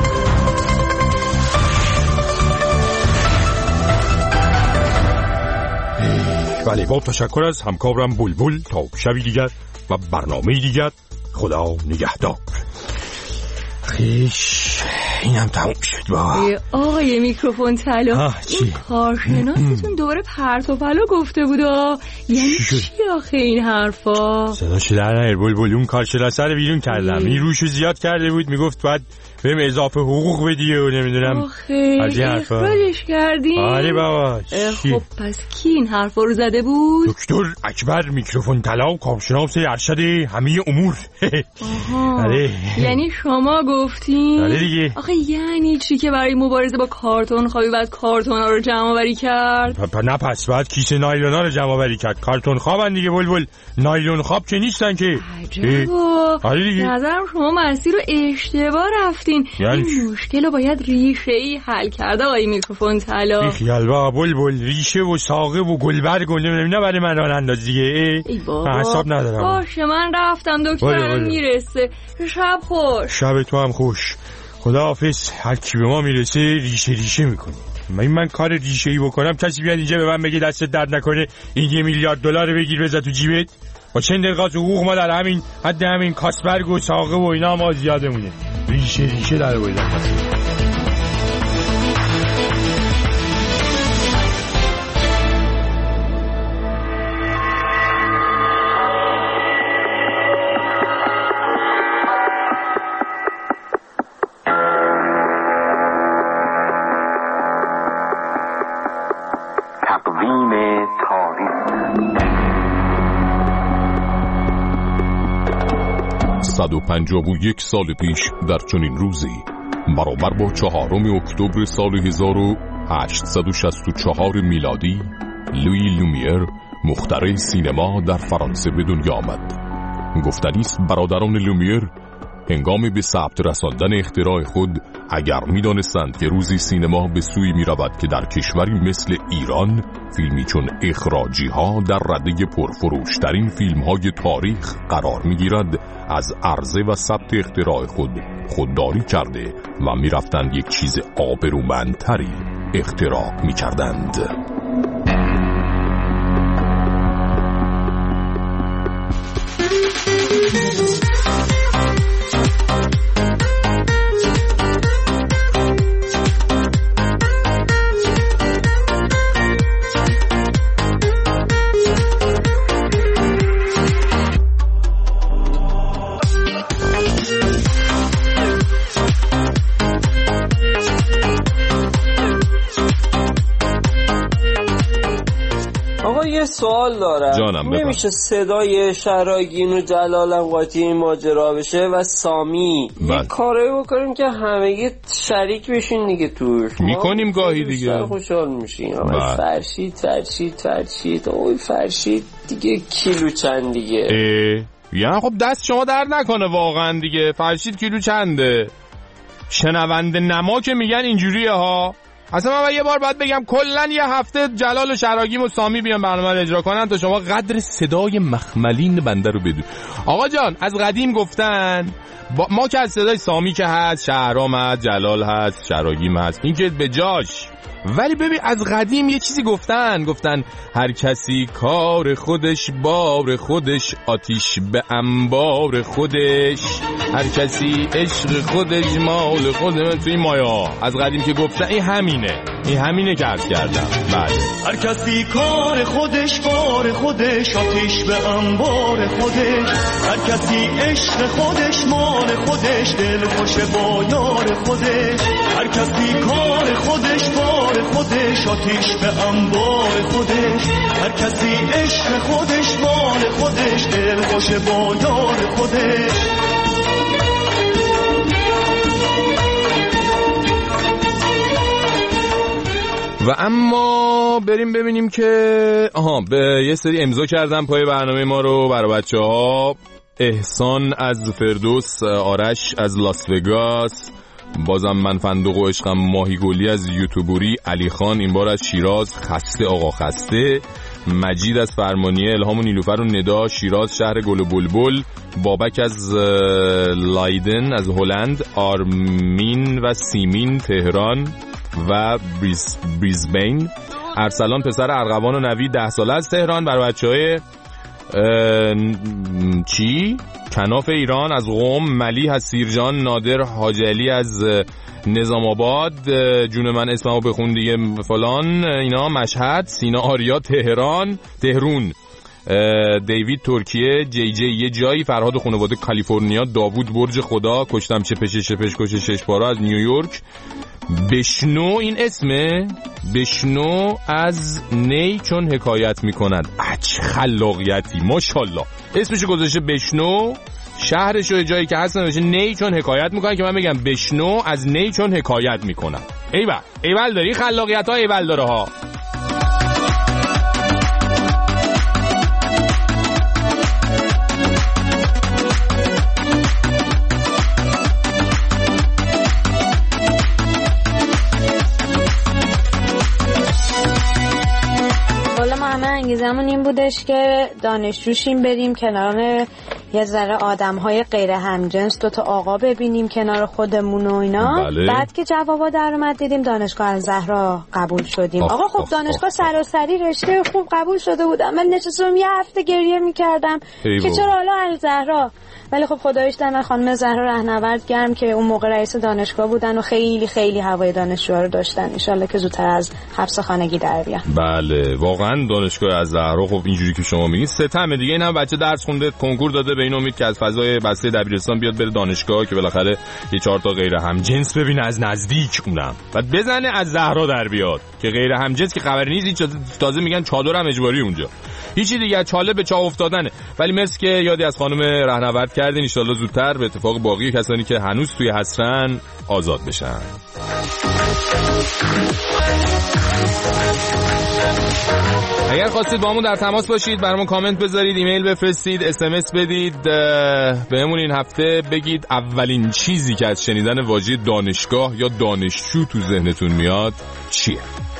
بله، با تشکر از همکارم بلبل. تا شبی دیگر و برنامه دیگر، خدا نگهدار. خیش اینم تموم شد بابا. آقای میکروفون طلا، این کارشناستون دوباره پرت و پلا گفته بودا. یعنی چی آخه این حرفا؟ صداش در نهر بلبل، اون کارشناسه رو بیرون کردم. این روشو زیاد کرده بود، میگفت باید بهم اضافه حقوق بدی و نمیدونم از این حرفا. اخراجش کردین؟ آره بابا. خب پس کی این حرفا رو زده بود؟ دکتر اکبر میکروفون طلا، کارشناس ارشد همه امور. آره. یعنی شما گفتین؟ آره دیگه. آخه یعنی چی که برای مبارزه با کارتون خوابی بعد کارتونا رو جمع آوری کرد؟ نه پس بعد کیسه نایلونا رو جمع آوری کرد. کارتون خوابن دیگه بلبل، نایلون خواب که نیستن که. عجبا. آره دیگه. نظرم شما مسیر رو اشتباه رفتین. یعنی این مشکل رو باید ریشه‌ای حل کرد آقای میکروفون طلا. خیال با بلبل، ریشه و ساقه و گلبرگ و نمیدونم برای من راه انداز دیگه. ای بابا حساب ندارم. باشه من رفتم، دکترم میرسه. شب خوش. شب تو هم خوش. خداحافظ. هر کی به ما میرسه ریشه میکنه. من کار ریشه‌ای بکنم کسی بیاد اینجا به من بگه دستت درد نکنه این $1 میلیارد بگیر بذار تو جیبت؟ با چند دقیقه حقوق ما در همین حد همین کاسبرگ و ساقه و اینا ما زیادمونه. ریشه در باید پس. 151 سال پیش در چنین روزی برابر با 4 اکتبر سال 1864 میلادی لویی لومیر مخترع سینما در فرانسه به دنیا آمد. گفتنی است برادران لومیر هنگام به ثبت رساندن اختراع خود اگر می‌دانستند که روزی سینما به سوی می‌رود که در کشوری مثل ایران فیلمی چون اخراجی ها در رده پرفروشترین فیلم‌های تاریخ قرار می‌گیرد، از عرضه و ثبت اختراع خود خودداری کرده و می‌رفتند یک چیز آبرومندتری اختراع می‌کردند. سوال دارم. نمیشه صدای شراگین و جلالم قاطی این ماجرا بشه و سامی یه کاری بکنیم که همه شریک بشین دیگه توش میکنیم گاهی دیگه خوشحال میشیم. فرشید اوی فرشید دیگه کیلو چند دیگه یعنی خب دست شما درد نکنه واقعا دیگه. فرشید کیلو چنده؟ شنونده نما که میگن اینجوریه ها. اصلا من یه بار باید بگم کلن یه هفته جلال و شراگیم و سامی بیان برنامه رو اجرا کنن تا شما قدر صدای مخملین بنده رو بدون. آقا جان از قدیم گفتن ما که از صدای سامی که هست، شهرام هست، جلال هست، شراگیم هست، این که به جاش ولی ببین از قدیم یه چیزی گفتن هر کسی کار خودش بار خودش، آتیش به انبار خودش، هر کسی عشق خودش مال خودش. تو این مایا از قدیم که گفتن این همینه که عرض کردم. بله هر کسی کار خودش بار خودش، آتیش به انبار خودش، هر کسی عشق خودش مال خودش، دل خوش با یار خودش، هر کسی کار خودش بار خودش، آتیش به انبار خودش، هر کسی عشق خودش مال خودش، دل خوش با یار خودش. و اما بریم ببینیم که به یه سری امضا کردم پای برنامه ما رو برای بچه‌ها. احسان از فردوس، آرش از لاس وگاس، بازم من فندق و عشقم ماهی گلی از یوتیوبوری، علی خان این بار از شیراز، خسته آقا خسته، مجید از فرمانیه، الهام و نیلوفر و ندا شیراز شهر گل و بلبل، بابک از لایدن از هلند، آرمین و سیمین تهران و بریزبین، ارسلان پسر ارغوان و نوید 10 ساله از تهران، برای بچهای کناف ایران از قم، ملی از سیرجان، نادر حاج علی از نظام آباد، جون من اسممو بخون دیگه فلان اینا، مشهد، سینا آریا تهرون، دیوید ترکیه، جی جی یه جایی، فرهاد خانواده کالیفرنیا، داوود برج خدا، کشتم چپش کش 6 بارا از نیویورک، بشنو این اسمه، بشنو از نی چون حکایت میکند. چه خلاقیتی ماشاءالله، اسمشو گذاشته بشنو، شهرش و جایی که هست نوشته نی چون حکایت میکنن، که من بگم بشنو از نی چون حکایت میکنن. ایول داری خلاقیت ها، ایول داره ها. انگیزمون این بودش که دانشجوشیم، بریم کنار یه ذره آدم‌های غیر همجنس، 2 تا آقا ببینیم کنار خودمون و اینا. بله. بعد که جوابا در اومد دیدیم دانشگاه الزهرا قبول شدیم. آقا خب دانشگاه سراسری رشته خوب قبول شده بودم، من نشستم یه هفته گریه می‌کردم که چرا حالا الزهرا. ولی خب خداییش دم خانم زهرا رهنورد گرم که اون موقع رئیس دانشگاه بودن و خیلی خیلی هوای دانشجوها رو داشتن. ان شاءالله که زودتر از حبس خانگی در بیان. بله واقعا دانشگاه الزهرا خب اینجوری که شما میگین ستمه دیگه. اینم بچه درس خونده کنکور داده، به این امید که از فضای بسته دبیرستان بیاد بره دانشگاه که بالاخره یه 4 تا غیر همجنس ببینه از نزدیک، اونم بعد بزنه از زهرا در بیاد که غیر همجنس که خبری نیست. تازه میگن چادر هم اجباری اونجا، هیچی دیگه چاله به چاه افتادنه. ولی مرسی که یادی از خانم رهنورد کردین، ان شاءالله زودتر به اتفاق باقی کسانی که هنوز توی حسرن آزاد بشن. اگر خواستید با همون در تماس باشید، برامون کامنت بذارید، ایمیل بفرستید، SMS بدید، بهمون این هفته بگید اولین چیزی که از شنیدن واژه دانشگاه یا دانشجو تو ذهنتون میاد چیه؟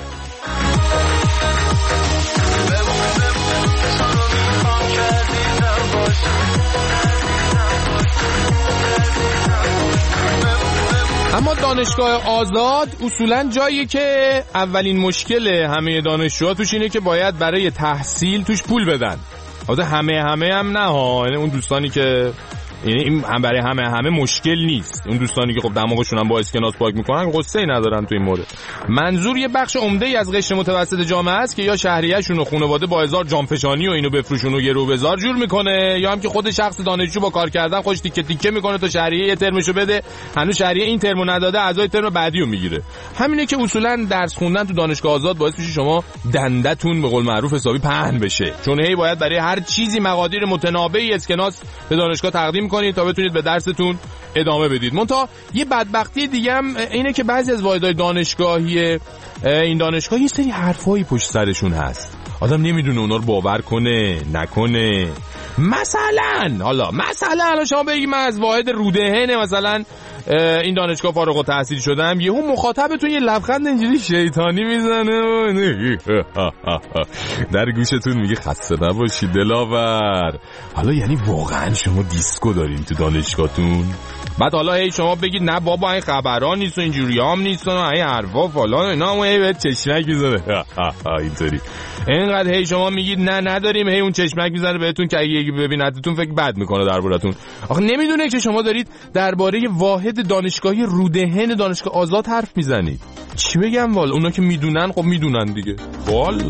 اما دانشگاه آزاد اصولاً جاییه که اولین مشکل همه دانشجوها توش اینه که باید برای تحصیل توش پول بدن. البته همه هم نه ها، یعنی اون دوستانی که یعنی این هم برای همه مشکل نیست. اون دوستانی که خب دماغشون هم با اسکناس پاک میکنن قصه‌ای ندارن تو این مورد. منظور یه بخش عمده‌ای از قشر متوسط جامعه است که یا شهریه‌شون و خانواده با هزار جانفشانی و اینو بفروشون و گرو بزار جور میکنه، یا هم که خود شخص دانشجو با کار کردن خوش تیکه تیکه میکنه تا شهریه یه ترمشو بده، هنوز شهریه این ترمو نداده، اعضای ترم بعدیو میگیره. همینه که اصولا درس خوندن تو دانشگاه آزاد باعث میشه شما دندتون به قول معروف حسابی پهن بشه، چون هی باید برای هر چیزی مقادیر متناوبی اسکناس به دانشگاه تقدیم کنید تا بتونید به درستون ادامه بدید. منتها یه بدبختی دیگه هم اینه که بعضی از واحدهای دانشگاهی این دانشگاه یه سری حرفایی پشت سرشون هست، آدم نمیدونه اونا رو باور کنه نکنه. مثلا شما بگید من از واحد رودهنه مثلا این دانشگاه فارغ التحصیل شدم، یهو مخاطبتون یه لبخند اینجوری شیطانی میزنه در گوشتون میگه خسته نباشی دلاور. حالا یعنی واقعا شما دیسکو دارین تو دانشگاهتون؟ بعد حالا هی شما بگید نه بابا این خبرها نیست و اینجوری هم نیست و این حرفا فلان اینا، همون هی بهت چشمک میزنه اینطوری. اینقدر هی شما میگید نه نداریم، هی اون چشمک میزنه بهتون که اگه یکی ببینتتون فکر بد میکنه دربارتون. آخه نمیدونه که شما دارید درباره واحد دانشگاهی رودهن دانشگاه آزاد حرف میزنید. چی بگم والا، اونا که میدونن خب میدونن دیگه. والا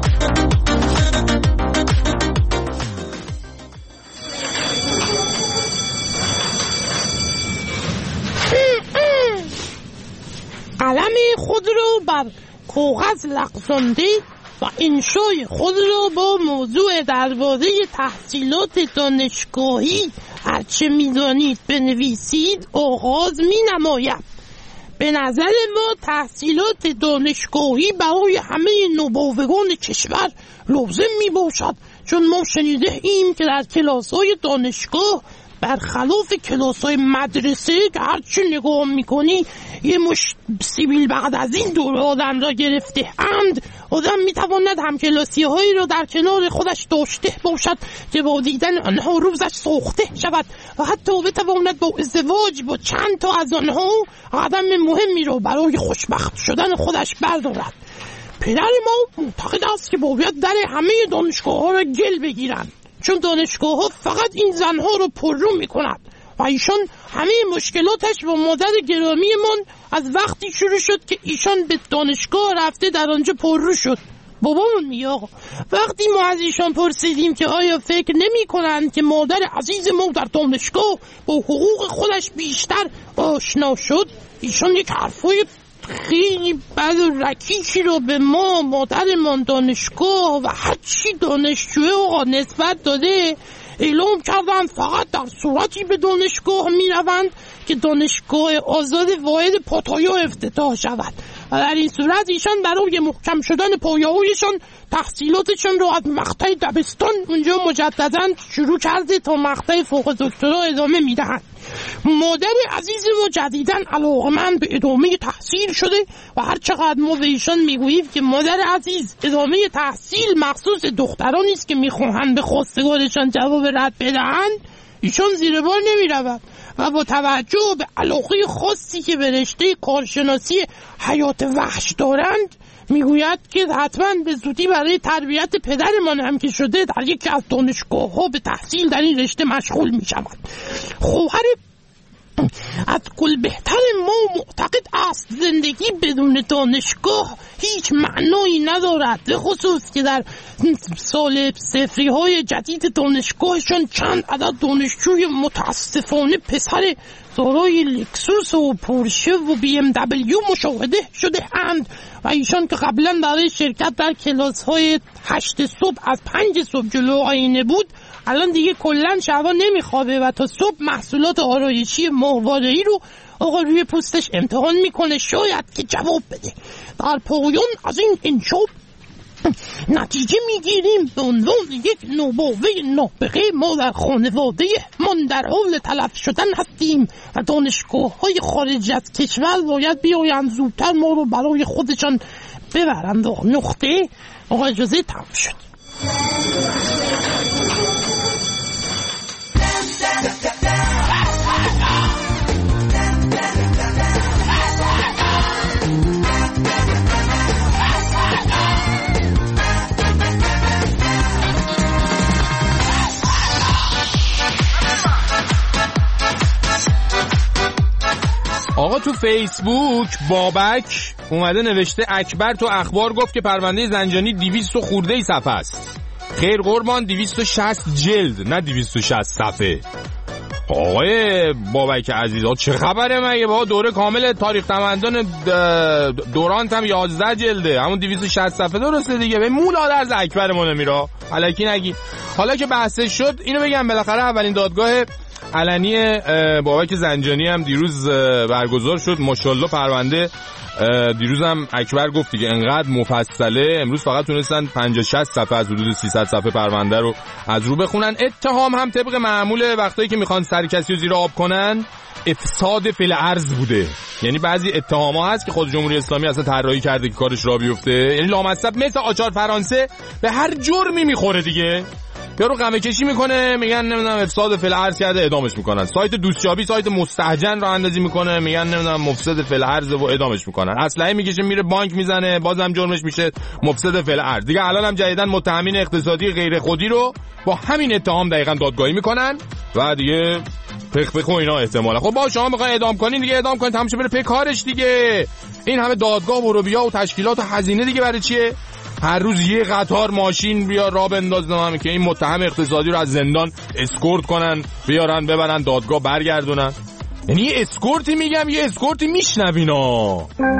قلم خود رو بر کاغذ لغزانده و انشای خود رو با موضوع درباره تحصیلات دانشگاهی هرچه میدانید بنویسید آغاز می نماید. به نظر ما تحصیلات دانشگاهی برای همه نوباوگان کشور لازم می باشد، چون ما شنیده ایم که در کلاس های دانشگاه برخلاف کلاس های مدرسه که هرچی نگاه میکنی یه مش سیبیل بعد از این دور آدم را گرفته اند، آدم میتواند همکلاسی هایی را در کنار خودش داشته باشد که با دیدن آنها روزش سوخته شود و حتی بتواند با ازدواج با چند تا از آنها قدم مهمی را برای خوشبخت شدن خودش بردارد. پدر ما معتقد است که باید در همه دانشگاه ها را گل بگیرند، چون دانشگاه ها فقط این زنها رو پررو می کند و ایشان همه مشکلاتش با مادر گرامی من از وقتی شروع شد که ایشان به دانشگاه رفته در آنجا پررو شد. بابامون میگه آقا وقتی ما از ایشان پرسیدیم که آیا فکر نمی کنند که مادر عزیز ما در دانشگاه با حقوق خودش بیشتر آشنا شد، ایشان یک حرفای خیلی بد و رکیکی رو به ما مادرمان دانشگاه و هرچی دانشجوه آقا نسبت داده اعلام کردن فقط در صورتی به دانشگاه می روند که دانشگاه آزاد واحد پاتایا افتتاح شود و در این صورت ایشان برای محکم شدن پایه‌هایشان تحصیلاتشان رو از مقطع دبستان اونجا مجددا شروع کرده تا مقطع فوق دکترا ادامه می دهند. مادر عزیز ما جدیداً علاقه‌مند به ادامه تحصیل شده و هر چقدر ما به ایشان میگوییم که مادر عزیز ادامه تحصیل مخصوص دخترانی است که میخواهند به خواستگارشان جواب رد بدهند، ایشان زیر بار نمیروند و با توجه به علاقه خاصی که به رشته کارشناسی حیات وحش دارند میگوید که حتما به زودی برای تربیت پدرمان هم که شده در یکی از دانشگاه ها به تحصیل در این رشته مشغول می شود. خواهر از کل بهتر ما معتقد است زندگی بدون دانشگاه هیچ معنایی ندارد، به خصوص که در سال صفری های جدید دانشگاهشان چند عدد دانشجوی متاسفانه پسر دارای لکسوس و پورشه و بی ام دبلیو مشاهده شده اند و ایشان که قبلا برای شرکت در کلاس های 8 صبح از 5 صبح جلو آینه بود الان دیگه کلن شبا نمیخوابه و تا صبح محصولات آرایشی ماهواره‌ای رو آقا روی پوستش امتحان میکنه شاید که جواب بده. در پایان از این انشاب نتیجه میگیریم به عنوان یک نوباوه نابغه ما در خانواده من در حال تلف شدن هستیم و دانشگاه های خارج از کشور باید بیایند زودتر ما رو برای خودشان ببرند. نقطه آقا اجازه تمام شد. آقا تو فیسبوک بابک اومده نوشته اکبر تو اخبار گفت که پرونده زنجانی 200 خورده صفحه است. خیر قربان 260 جلد نه 260 صفحه. آقای بابک عزیز چه خبره مگه؟ با دوره کامل تاریخ تمدن دورانت هم 11 جلده، همون 260 صفحه درسته دیگه. به مولا درز اکبر ما نمیرا الکی نگی. حالا که بحثش شد اینو بگم بالاخره اولین دادگاه علنی بابک زنجانی هم دیروز برگزار شد. ماشاءالله پرونده دیروز هم اکبر گفت دیگه انقدر مفصله، امروز فقط تونستن 50-60 صفحه از حدود 300 صفحه پرونده رو از رو بخونن. اتهام هم طبق معمول وقتایی که میخوان سر کسی رو زیر آب کنن افساد فی الارض بوده. یعنی بعضی اتهام‌ها هست که خود جمهوری اسلامی اصلا طراحی کرده که کارش را بیفته، یعنی لامصب مثل آچار فرانسه به هر جرمی میخوره دیگه. یارو قمه کشی میکنه میگن نمیدونم افساد فی الارض کرده اعدامش میکنن، سایت دوستیابی سایت مستهجن رو اندازی میکنه میگن نمیدونم مفسد فی الارض و اعدامش میکنن، اسلحه میکشه میره بانک میزنه بازم جرمش میشه مفسد فی الارض دیگه. الان هم جدیدن متهمین اقتصادی غیر خودی رو با همین اتهام دقیقاً دادگاهی میکنن و دیگه پخ و اینا احتمالا. خب با شما میخواین اعدام کنین دیگه اعدام کنین، تمام شه بره پی کارش دیگه. این همه دادگاه و روبیا و تشکیلات و هزینه دیگه برای چیه؟ هر روز یه قطار ماشین بیا راه بندازن که این متهم اقتصادی رو از زندان اسکورت کنن بیارن ببرن دادگاه برگردونن. یعنی یه اسکورتی میگم یه اسکورتی میشنوینا.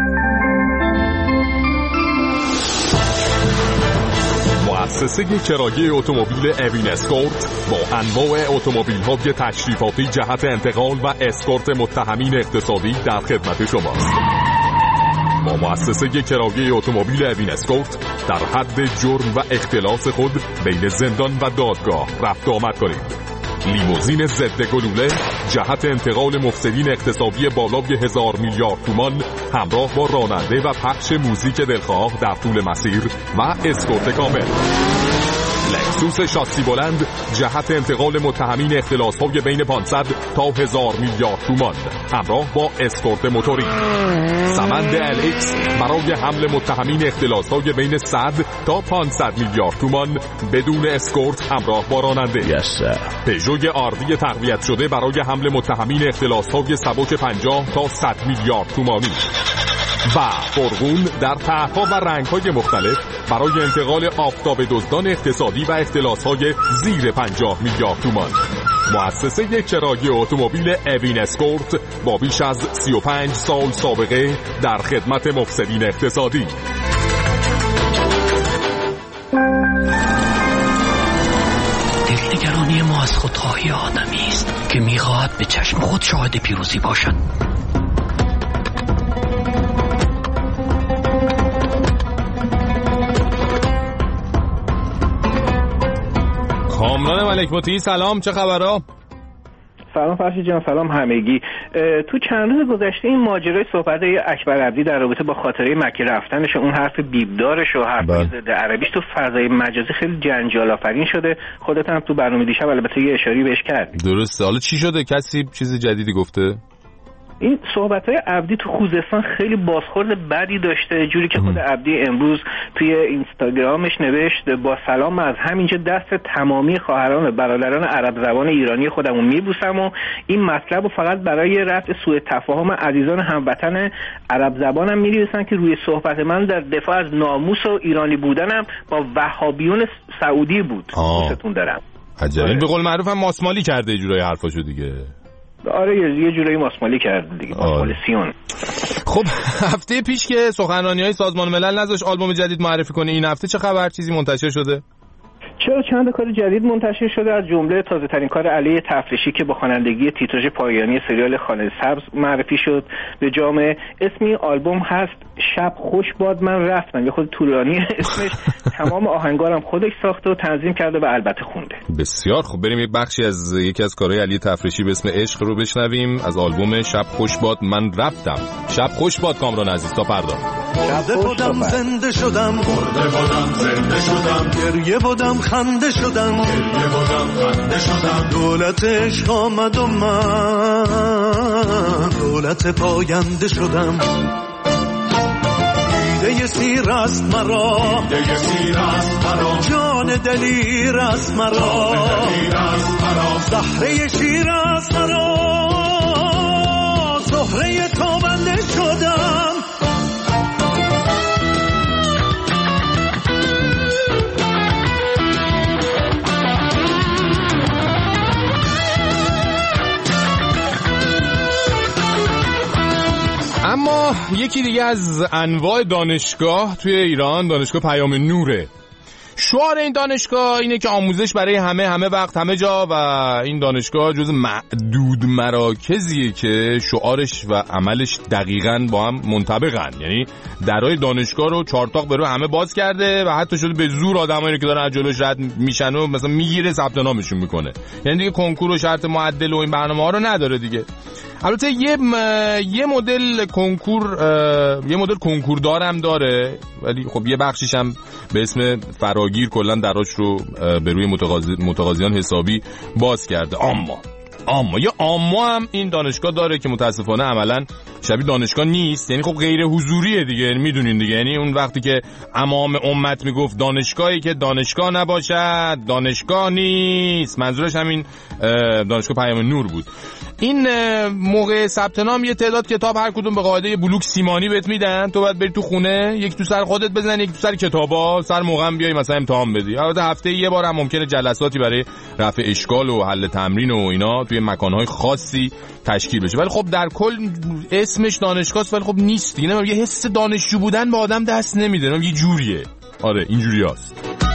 مؤسسه کرایه اتومبیل اوین اسکورت با انواع اتومبیل‌های تشریفاتی جهت انتقال و اسکورت متهمین اقتصادی در خدمت شماست. با مؤسسه کرایه اتومبیل اوین اسکورت در حد جرم و اختلاس خود بین زندان و دادگاه رفت آمد کنید. لیموزین ضد گلوله جهت انتقال مفسدین اقتصادی بالای 1000 میلیارد تومان همراه با راننده و پخش موزیک دلخواه در طول مسیر و اسکورت کامل. لکسوس شاسی بلند جهت انتقال متهمین اختلاس‌های بین 500 تا 1000 میلیارد تومان همراه با اسکورت موتوری. سمند LX برای حمل متهمین اختلاس‌های بین 100 تا 500 میلیارد تومان بدون اسکورت همراه با راننده. پژوی آردی تقویت شده برای حمل متهمین اختلاس‌های سبک 50 تا 100 میلیارد تومانی. و فرغون در طرح‌ها و رنگ‌های مختلف برای انتقال آفتاب دزدان اقتصادی و اختلاس‌های زیر 50 میلیارد تومان. مؤسسه کرایه اتومبیل اوین اسکورت با بیش از 35 سال سابقه در خدمت مفسدین اقتصادی. دلنگرانی ما از خودخواهی آدمی است که می‌خواهد به چشم خود شاهد پیروزی باشد. کامران ملک مطیعی سلام، چه خبرها؟ سلام فرشید جان، سلام همگی. تو چند روز گذشته این ماجرای صحبت اکبر عبدی در رابطه با خاطره مکه رفتنش، اون حرف بیبدارش و حرف ضد عربیش تو فضای مجازی خیلی جنجال آفرین شده. خودت هم تو برنامه دیشب البته یه اشاری بهش کردی. درسته. حالا چی شده؟ کسی چیز جدیدی گفته؟ این صحبت‌های عبدی تو خوزستان خیلی بازخورد بدی داشته، جوری که خود عبدی امروز توی اینستاگرامش نوشت با سلام از همینجا دست تمامی خواهران برادران عرب زبان ایرانی خودمون میبوسم و این مطلب رو فقط برای رفع سوء تفاهم عزیزان هموطن عرب زبانم می‌نویسن که روی صحبت من در دفاع از ناموس و ایرانی بودنم با وهابیون سعودی بود. دوستتون دارم. عجب. به قول معروف هم ماسمالی کرده جورای حرفاشو دیگه. آره یه جورایی ماسمالی کرد دیگه، ماسمالی سیون. خب هفته پیش که سخنرانی‌های سازمان ملل نذاشت آلبوم جدید معرفی کنه، این هفته چه خبر؟ چیزی منتشر شده؟ چرا چند کار جدید منتشر شده، از جمله تازه ترین کار علی تفریشی که با خوانندگی تیتراژ پایانی سریال خانه سبز معرفی شد به جامعه. اسم این آلبوم هست شب خوش باد من رفتم، یه خود طولانی اسمش. تمام آهنگارم خودش ساخته و تنظیم کرده و البته خونده. بسیار خوب، بریم یک بخشی از یکی از کارهای علی تفریشی به اسم عشق رو بشنویم از آلبوم شب خوش باد من رفتم. شب خوش باد کامران عزیز، تا فردا. شب بودم زنده شدم، مرده بودم زنده شدم، گریه بودم خنده شدم، گریه بودم خنده شدم. دولت عشق آمد و من دولت پاینده شدم. دیده سیر است مرا، دیده سیر است مرا، جان دلیر است مرا، زهره شیر است مرا، زهره تابنده شدم. اما یکی دیگه از انواع دانشگاه توی ایران، دانشگاه پیام نوره. شعار این دانشگاه اینه که آموزش برای همه وقت همه جا و این دانشگاه جز معدود مراکزیه که شعارش و عملش دقیقاً با هم منطبقن. یعنی درهای دانشگاه رو چارتاق به رو همه باز کرده و حتی شده به زور آدمایی که دارن از جلوش رد میشن و مثلا میگیره ثبت نامشون میکنه. یعنی دیگه کنکور و شرط معدل و این برنامه‌ها رو نداره دیگه. البته یه مدل کنکور دارم داره، ولی خب یه بخشیش هم به اسم فراگیر کلا دراش رو به روی متقاضیان حسابی باز کرده. اما هم این دانشگاه داره که متاسفانه عملا شبیه دانشگاه نیست. یعنی خب غیر حضوریه دیگه، یعنی میدونین دیگه. یعنی اون وقتی که امام امت میگفت دانشگاهی که دانشگاه نباشد دانشگاه نیست، منظورش همین دانشگاه پیام نور بود. این موقع ثبت نام یه تعداد کتاب هر کدوم به قاعده بلوک سیمانی بهت میدن، تو باید بری تو خونه یک تو سر خودت بزنی، یک تو سر کتابا، سر موقع هم بیای مثلا امتحان بدی. البته هفته یه بار هم ممکنه جلساتی برای رفع اشکال و حل تمرین و اینا توی مکانهای خاصی تشکیل بشه. ولی خب در کل اسمش دانشگاهست ولی خب نیست دیگه. یه حس دانشجو بودن به آدم دست نمیده، یه جوریه. آره اینجوریاست.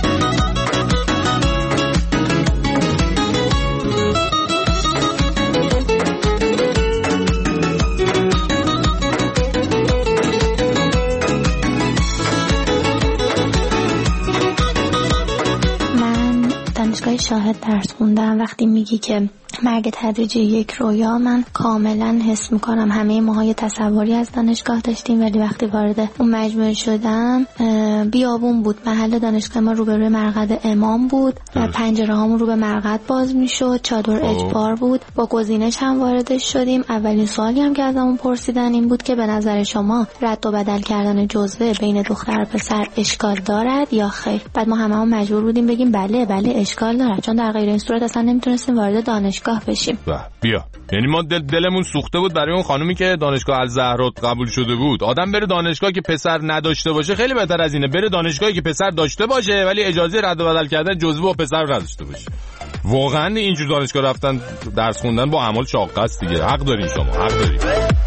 شاهد درس خوندم. وقتی میگی که مرگ تدریجی یک رویا، من کاملا حس میکنم. همه ماها یه تصوری از دانشگاه داشتیم، ولی وقتی وارد اون مجموعه شدم، بیابون بود، محل دانشگاه ما روبروی مرقد امام بود و پنجره هامون رو به مرقد باز میشد، چادر اجبار بود. با گزینش هم وارد شدیم. اولین سوالی هم که ازمون پرسیدن این بود که به نظر شما رد و بدل کردن جزوه بین دختر و پسر اشکال دارد یا خیر؟ بعد ما هممون مجبور بودیم بگیم بله اشکال داره، چون در غیر این صورت اصلا نمیتونستیم وارد دانشگاه بشیم. بیا یعنی ما دلمون سوخته بود برای اون خانومی که دانشگاه الزهرا قبول شده بود. آدم بره دانشگاه که پسر نداشته باشه خیلی بهتر از اینه بره دانشگاهی که پسر داشته باشه ولی اجازه رد و بدل کردن جزوه با پسر نداشته باشه. واقعا اینجور دانشگاه رفتن درس خوندن با اعمال شاقه است دیگه. حق دارین شما، حق دارین.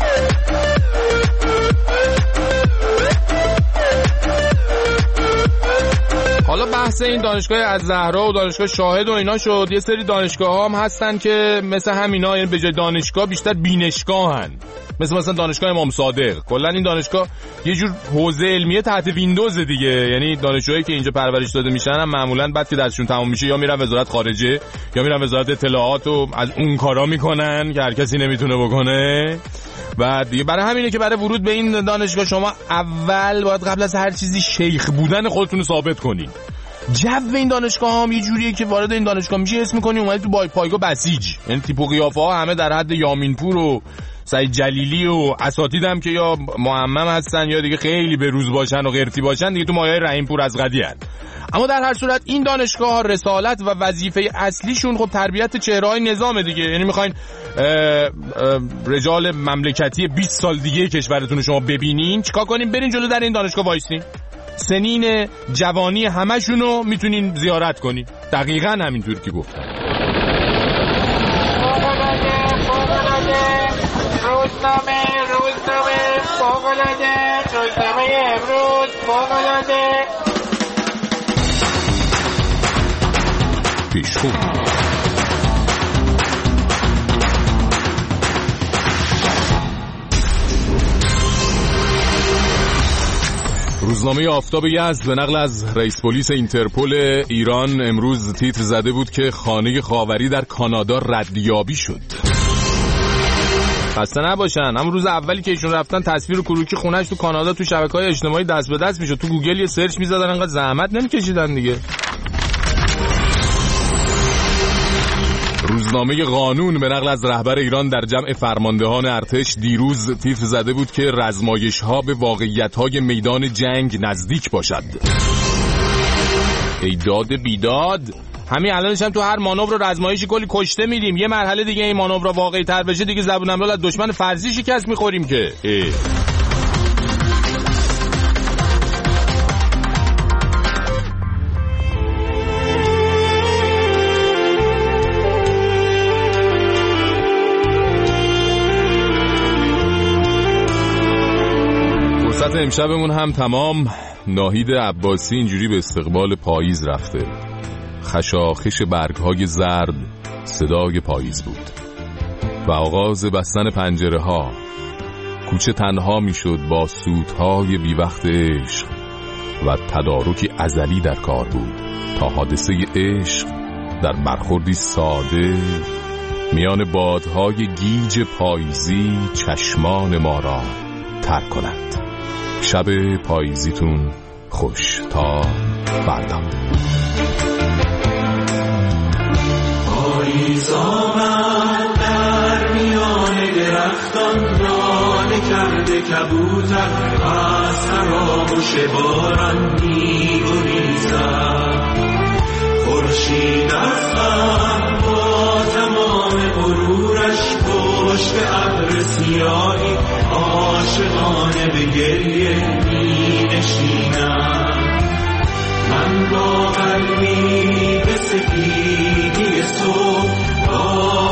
حالا بحث این دانشگاه الزهرا و دانشگاه شاهد و اینا شد. یه سری دانشگاه هم هستن که مثل همینا، یعنی به جای دانشگاه بیشتر بینشگاهن، مثلا دانشگاه امام صادق. کلا این دانشگاه یه جور حوزه علمیه تحت ویندوز دیگه. یعنی دانشجوهایی که اینجا پرورش داده میشن هم معمولا بعد که درسشون تموم میشه یا میرن وزارت خارجه یا میرن وزارت اطلاعات و از اون کارا میکنن که هر کسی نمیتونه بکنه. و دیگه برای همینه که برای ورود به این دانشگاه شما اول باید قبل از هر چیزی شیخ بودن خودتون رو ثابت کنین. جو این دانشگاه هم یه جوریه که وارد این دانشگاه میشی اسم می‌کنی اومدی تو پایگاه بسیج. یعنی تیپ و قیافه ها همه در حد یامینپور و سعید جلیلی و اساتید هم که یا معمم هستن یا دیگه خیلی به روز باشن و قرتی باشن دیگه تو مایه رحیمپور از قدی هست. اما در هر صورت این دانشگاه ها رسالت و وظیفه اصلیشون خب تربیت چهره‌های نظام دیگه. یعنی میخواین رجال مملکتی 20 سال دیگه کشورتون رو شما ببینین، چیکار کنین؟ برین جلو در این دانشگاه وایسین، سنین جوانی همشونو میتونین زیارت کنین. دقیقاً همینطور که گفتم. روزنامه فوق‌العاده، روزنامه امروز فوق‌العاده. پیشخو روزنامه آفتاب یزد به نقل از رئیس پلیس اینترپل ایران امروز تیتر زده بود که خانه خاوری در کانادا ردیابی شد. خسته نباشن. هم روز اولی که ایشون رفتن تصویر کروکی خونه‌اش تو کانادا تو شبکه‌های اجتماعی دست به دست میشد. تو گوگل یه سرچ می‌زدن، انقدر زحمت نمی‌کشیدن دیگه. روزنامه قانون به نقل از رهبر ایران در جمع فرماندهان ارتش دیروز تیتر زده بود که رزمایش‌ها به واقعیت‌های میدان جنگ نزدیک باشد. ای داد بیداد، همین الانش هم تو هر مانور رزمایشی کلی کشته میدیم. یه مرحله دیگه این مانور واقعی تر بشه دیگه زبون امرال از دشمن فرضی شکست میخوریم که وقت امشبمون هم تمام. ناهید عباسی اینجوری به استقبال پاییز رفته. خشاخش برگ‌های زرد صدای پاییز بود و آغاز بستن پنجره ها. کوچه تنها میشد با سوت‌های بی وقت عشق و تدارکی ازلی در کار بود تا حادثه عشق در برخوردی ساده میان بادهای گیج پاییزی چشمان ما را تر کند. شب پاییزیتون خوش تا فردا. پاییز آمد در میان درختان، ناله کرده کبوتر از تراوش باران می‌گریزد. خورشید از غم با تمام غرورش پشت ابر سیاهی عاشقانه به گریه می‌نشیند. من با قلبی به سفیدی صبح